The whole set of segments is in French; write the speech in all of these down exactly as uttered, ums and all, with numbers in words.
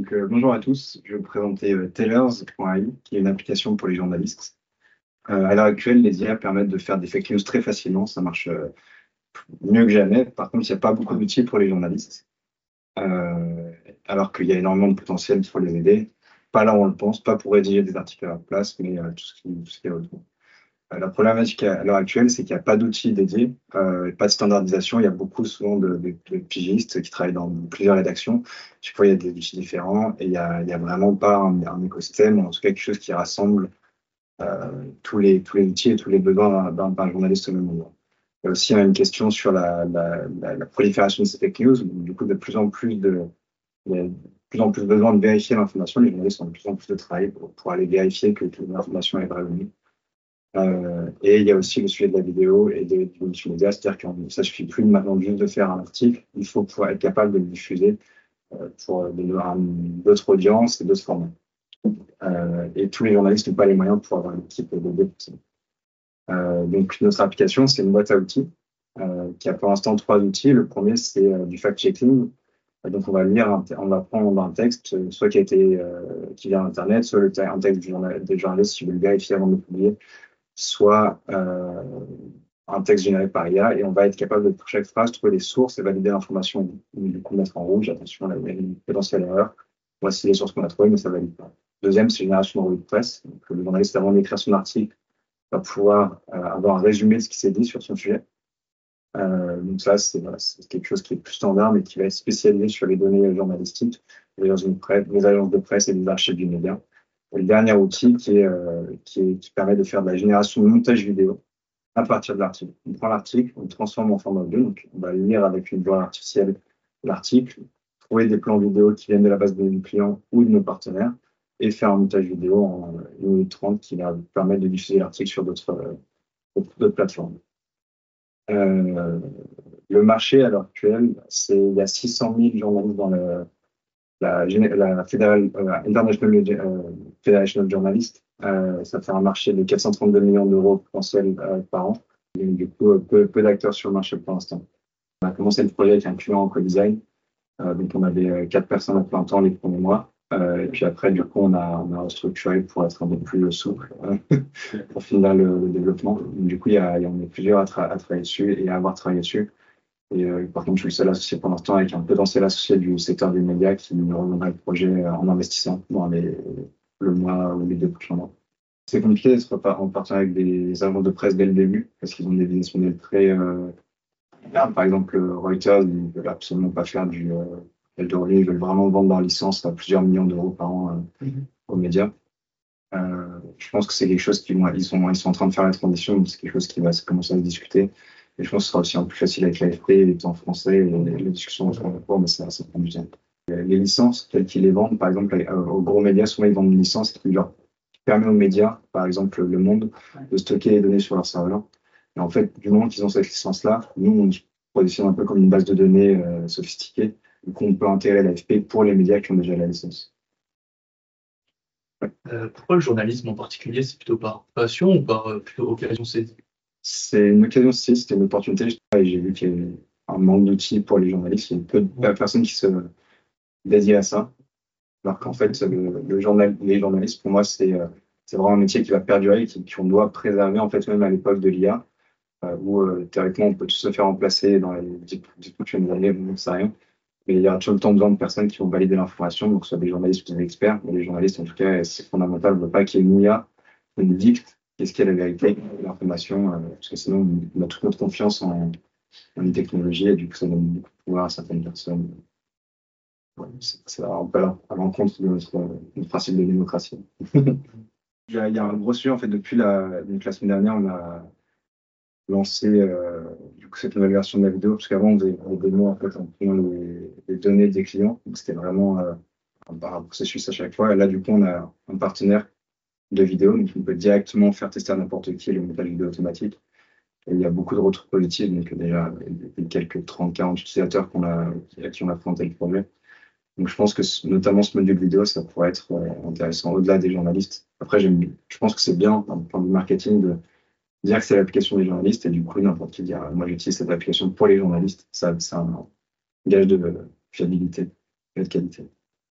Donc, euh, bonjour à tous, je vais vous présenter euh, Tellers point A I, qui est une application pour les journalistes. Euh, à l'heure actuelle, les I A permettent de faire des fake news très facilement, ça marche euh, mieux que jamais. Par contre, il n'y a pas beaucoup d'outils pour les journalistes, euh, alors qu'il y a énormément de potentiel pour les aider. Pas là où on le pense, pas pour rédiger des articles à leur place, mais euh, tout ce qui, tout ce qui est autour. Euh, La problématique à l'heure actuelle, c'est qu'il n'y a pas d'outils dédiés, euh, pas de standardisation. Il y a beaucoup souvent de, de- de pigistes qui travaillent dans plusieurs rédactions. Chaque fois, il y a des outils différents et il n'y a, il y a vraiment pas un, un écosystème, ou en tout cas quelque chose qui rassemble euh, tous les, tous les outils et tous les besoins d'un d'un journaliste au même moment. Il y a aussi hein, une question sur la, la, la, la prolifération de ces fake news. Du coup, de plus en plus de, il y a de plus en plus besoin de vérifier l'information. Les journalistes ont de plus en plus de travail pour, pour aller vérifier que toute l'information est vraie ou non. Euh, et il y a aussi le sujet de la vidéo et de, du multimédia, c'est-à-dire que ça suffit plus maintenant juste de faire un article, il faut pouvoir être capable de le diffuser euh, pour donner d'autres audiences et d'autres formats. Euh, et tous les journalistes n'ont pas les moyens pour avoir une équipe de pour ça. Euh, donc notre application, c'est une boîte à outils euh, qui a pour l'instant trois outils. Le premier, c'est euh, du fact-checking. Donc on va lire, un, on va prendre un texte, soit qui a été euh, qui vient d'Internet, soit le, un texte du journal, des journalistes qui veulent le vérifier avant de le publier, soit euh, un texte généré par I A, et on va être capable de, pour chaque phrase, trouver des sources et valider l'information. Du coup, mettre en rouge, attention, il y a une potentielle erreur. Voici les sources qu'on a trouvées, mais ça ne valide pas. Deuxième, c'est génération de revue de presse. Donc, le journaliste, avant d'écrire son article, va pouvoir euh, avoir un résumé de ce qui s'est dit sur son sujet. Euh, donc ça, c'est voilà, quelque chose qui est plus standard, mais qui va être spécialisé sur les données journalistiques, les agences de presse, les agences de presse et les archives du média. Et le dernier outil qui, est, euh, qui, est, qui permet de faire de la génération de montage vidéo à partir de l'article. On prend l'article, on le transforme en format audio, donc on va lire avec une voix artificielle l'article, trouver des plans vidéo qui viennent de la base de nos clients ou de nos partenaires, et faire un montage vidéo en une minute trente qui va permettre de diffuser l'article sur d'autres euh, plateformes. Euh, le marché à l'heure actuelle, c'est il y a six cent mille journalistes dans le, la, la Federal, euh, International euh, Federation of Journalists. Euh, ça fait un marché de quatre cent trente-deux millions d'euros potentiels euh, par an. Et du coup, euh, peu, peu d'acteurs sur le marché pour l'instant. On a commencé le projet avec un client en co-design. Euh, donc, on avait euh, quatre personnes à plein temps les premiers mois. Euh, et puis après, du coup, on a, on a restructuré pour être un peu plus souple euh, pour finir le, le développement. Donc, du coup, il y a, il y en a plusieurs à, tra à travailler dessus et à avoir travaillé dessus. Et euh, par contre, je suis le seul associé pour l'instant avec un potentiel associé du secteur des médias qui me rejoindra le projet en investissant dans les, le mois ou les deux prochains mois. C'est compliqué d'être en partenariat avec des agences de presse dès le début parce qu'ils ont des business models très. Euh, par exemple, Reuters, ils ne veulent absolument pas faire du euh, Eldoré, ils veulent vraiment vendre leur licence à plusieurs millions d'euros par an euh, mm-hmm. aux médias. Euh, je pense que c'est quelque chose qui vont, ils sont, ils sont en train de faire la transition, donc c'est quelque chose qui va commencer à se discuter. Et je pense que ce sera aussi un peu plus facile avec l'A F P, les temps français, et les, les discussions sont en cours, mais ça, ça prend du temps. Les licences, telles qu'ils les vendent, par exemple, aux gros médias, souvent ils vendent une licence qui leur permet aux médias, par exemple Le Monde, de stocker les données sur leur serveur. Et en fait, du moment qu'ils ont cette licence-là, nous, on se positionne un peu comme une base de données euh, sophistiquée, du coup, on peut intégrer l'A F P pour les médias qui ont déjà la licence. Euh, pourquoi le journalisme en particulier? C'est plutôt par passion ou par euh, plutôt occasion saisie? C'est une occasion saisie, c'était une opportunité. J'ai vu qu'il y avait un manque d'outils pour les journalistes. Il y a peu de ouais. personnes qui se dédient à ça. Alors qu'en fait, le, le journal, les journalistes, pour moi, c'est euh, vraiment un métier qui va perdurer et qu'on doit préserver, en fait, même à l'époque de l'I A, euh, où euh, théoriquement, on peut tout se faire remplacer dans les dix prochaines années, on ne sait rien. Mais il y aura tout le temps besoin de personnes qui vont valider l'information, donc soit des journalistes ou des experts. Mais les journalistes, en tout cas, c'est fondamental. On ne veut pas qu'il y ait une I A qui nous dicte qu'est-ce qu'est la vérité, l'information, euh, parce que sinon, on a toute notre confiance en, en une technologie et du coup, ça donne beaucoup de pouvoir à certaines personnes. Ouais, c'est un peu à l'encontre de notre, notre principe de démocratie. il, y a, il y a un gros sujet, en fait, depuis la, donc, la semaine dernière, on a lancé euh, du coup, cette nouvelle version de la vidéo, parce qu'avant, on faisait des mots en fait, en prenant les, les données des clients. Donc, c'était vraiment euh, un, un processus à chaque fois. Et là, du coup, on a un partenaire de vidéo, donc on peut directement faire tester à n'importe qui le montage vidéo automatique. Et il y a beaucoup de retours positifs, donc déjà, il y a quelques trente quarante utilisateurs qu'on a, à qui on a présenté le projet. Donc, je pense que notamment ce module vidéo, ça pourrait être euh, intéressant au-delà des journalistes. Après, je pense que c'est bien, d'un point de vue marketing, de dire que c'est l'application des journalistes et du coup, n'importe qui dire moi, j'utilise cette application pour les journalistes. Ça, c'est un gage de fiabilité et de qualité.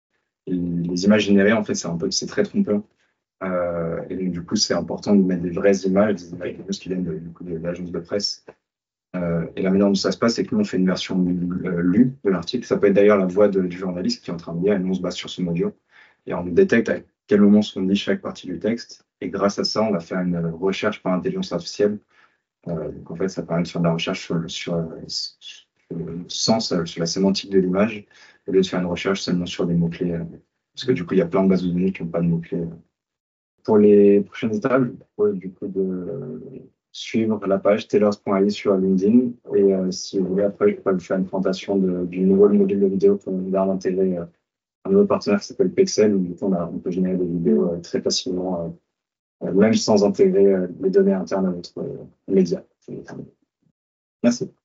Et les images générées, en fait, c'est un peu, c'est très trompeur. Euh, et donc, du coup, c'est important de mettre des vraies images, des images qui viennent de, du coup, de l'agence de presse. Euh, et la manière dont ça se passe, c'est que nous, on fait une version euh, lue de l'article. Ça peut être d'ailleurs la voix de, du journaliste qui est en train de lire, et nous, on se base sur ce module. Et on détecte à quel moment sont dit chaque partie du texte. Et grâce à ça, on va faire une recherche par intelligence artificielle. Euh, donc, en fait, ça permet de faire de la recherche sur, sur, sur le sens, sur la sémantique de l'image, au lieu de faire une recherche seulement sur des mots-clés. Euh, parce que du coup, il y a plein de bases de données qui n'ont pas de mots-clés. Pour les prochaines étapes, je vous propose du coup de suivre la page tailors point a i sur LinkedIn. Et euh, si vous voulez, après, je pourrais vous faire une présentation de, du nouveau module de vidéo qu'on vient d'intégrer, euh, un nouveau partenaire qui s'appelle Pexel, où du coup, on, a, on peut générer des vidéos euh, très facilement, euh, même sans intégrer euh, les données internes à votre euh, média. Merci.